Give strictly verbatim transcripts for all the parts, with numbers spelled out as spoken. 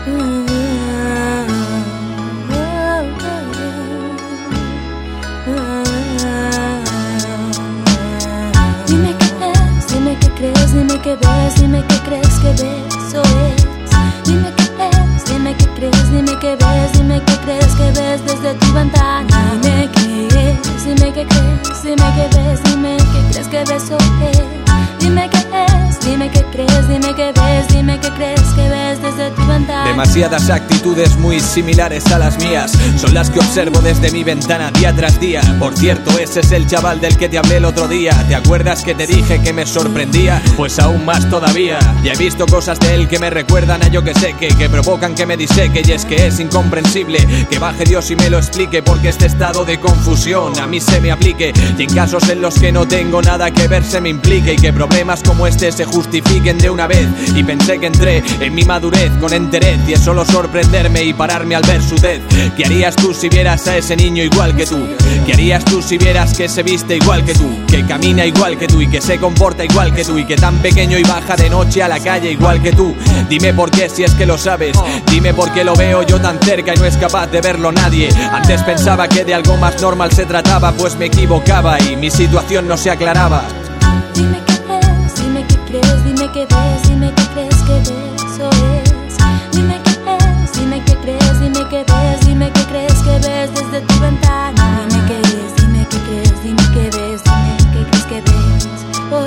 Dime qué es, dime qué crees, dime qué ves, dime qué crees que ves o es. Dime qué es, dime qué crees, dime qué ves, dime qué crees que ves desde tu ventana. Dime qué es, dime qué crees, dime qué ves, dime qué crees que ves o es. Dime qué es, dime qué crees, dime qué ves, dime qué crees que ves desde tu ventana. Demasiadas actitudes muy similares a las mías son las que observo desde mi ventana día tras día. Por cierto, ese es el chaval del que te hablé el otro día. ¿Te acuerdas que te dije que me sorprendía? Pues aún más todavía. Ya he visto cosas de él que me recuerdan a yo que sé que Que provocan que me diseque, y es que es incomprensible que baje Dios y me lo explique, porque este estado de confusión a mí se me aplique, y en casos en los que no tengo nada que ver se me implique, y que problemas como este se justifiquen de una vez. Y pensé que entré en mi madurez con enterez, y es solo sorprenderme y pararme al ver su tez. ¿Qué harías tú si vieras a ese niño igual que tú? ¿Qué harías tú si vieras que se viste igual que tú? Que camina igual que tú y que se comporta igual que tú, y que tan pequeño y baja de noche a la calle igual que tú. Dime por qué si es que lo sabes, dime por qué lo veo yo tan cerca y no es capaz de verlo nadie. Antes pensaba que de algo más normal se trataba, pues me equivocaba y mi situación no se aclaraba. Dime qué es, dime qué crees, dime qué ves, dime qué crees que ves o es. Dime qué es, dime qué crees, dime qué ves, dime qué crees que ves desde tu ventana. Dime qué es, dime qué crees, dime qué ves, dime qué crees que ves o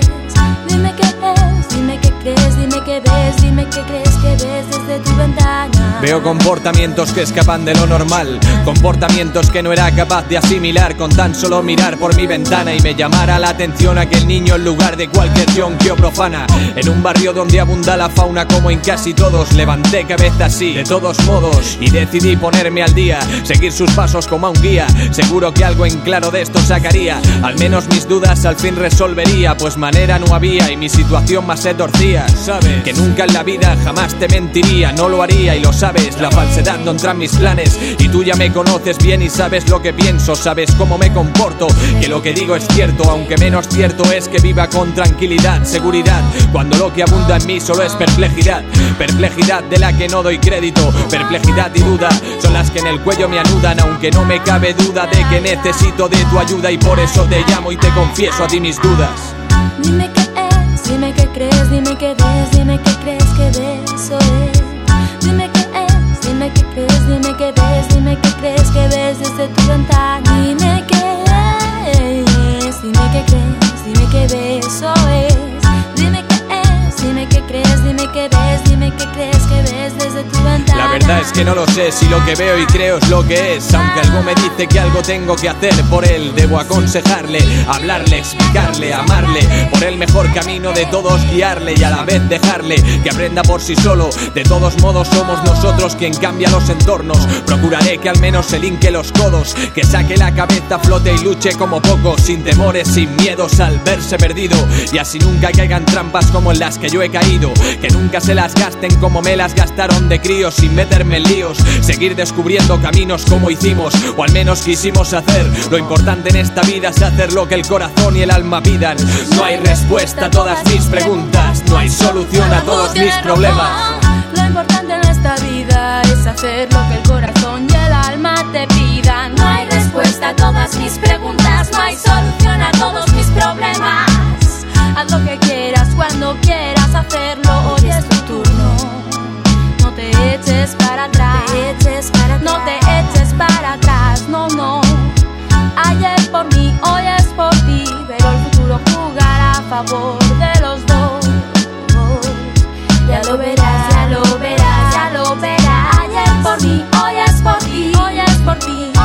es. Dime qué es, dime qué crees, dime qué ves, dime qué crees que ves desde tu ventana. Veo comportamientos que escapan de lo normal, comportamientos que no era capaz de asimilar con tan solo mirar por mi ventana, y me llamara la atención aquel niño en lugar de cualquier yonquio profana. En un barrio donde abunda la fauna como en casi todos, levanté cabeza así, de todos modos, y decidí ponerme al día, seguir sus pasos como a un guía. Seguro que algo en claro de esto sacaría, al menos mis dudas al fin resolvería, pues manera no había y mi situación más se torcía. Sabes que nunca en la vida jamás te mentiría, no lo haría y lo sabes, la falsedad no entra en mis planes, y tú ya me conoces bien y sabes lo que pienso, sabes cómo me comporto, que lo que digo es cierto, aunque menos cierto es que viva con tranquilidad, seguridad, cuando lo que abunda en mí solo es perplejidad, perplejidad de la que no doy crédito, perplejidad y duda son las que en el cuello me anudan, aunque no me cabe duda de que necesito de tu ayuda, y por eso te llamo y te confieso a ti mis dudas. Dime qué es, dime qué crees, dime qué ves, dime qué crees que ves o es. Dime qué es, dime qué crees, dime qué ves, dime qué crees que ves desde tu ventana. Dime qué es, dime qué crees, dime qué ves o es. Dime qué es, dime qué crees, dime qué ves, dime qué crees que ves desde tu ventana. La verdad es que no lo sé si lo que veo y creo es lo que es, aunque algo me dice que algo tengo que hacer por él. Debo aconsejarle, hablarle, explicarle, amarle, por el mejor camino de todos guiarle, y a la vez dejarle que aprenda por sí solo. De todos modos somos nosotros quien cambia los entornos. Procuraré que al menos se linque los codos, que saque la cabeza a flote y luche como pocos, sin temores, sin miedos al verse perdido, y así nunca caigan trampas como en las que yo he caído, que nunca se las gasten como me las gastaron de crío, sin meterme en líos, seguir descubriendo caminos como hicimos, o al menos quisimos hacer. Lo importante en esta vida es hacer lo que el corazón y el alma pidan. No hay respuesta a todas mis preguntas, no hay solución a todos mis problemas. Lo importante en esta vida es hacer lo que el corazón y el alma te pidan. No hay respuesta a todas mis preguntas, no hay solución a todos mis problemas. Haz lo que quieras cuando quieras hacerlo, hoy es tu turno. No te eches para atrás, no te eches para atrás, no, no. Ayer por mí, hoy es por ti, pero el futuro jugará a favor de los dos. Ya lo verás, ya lo verás, ya lo verás. Ayer por mí, hoy es por ti, hoy es por ti.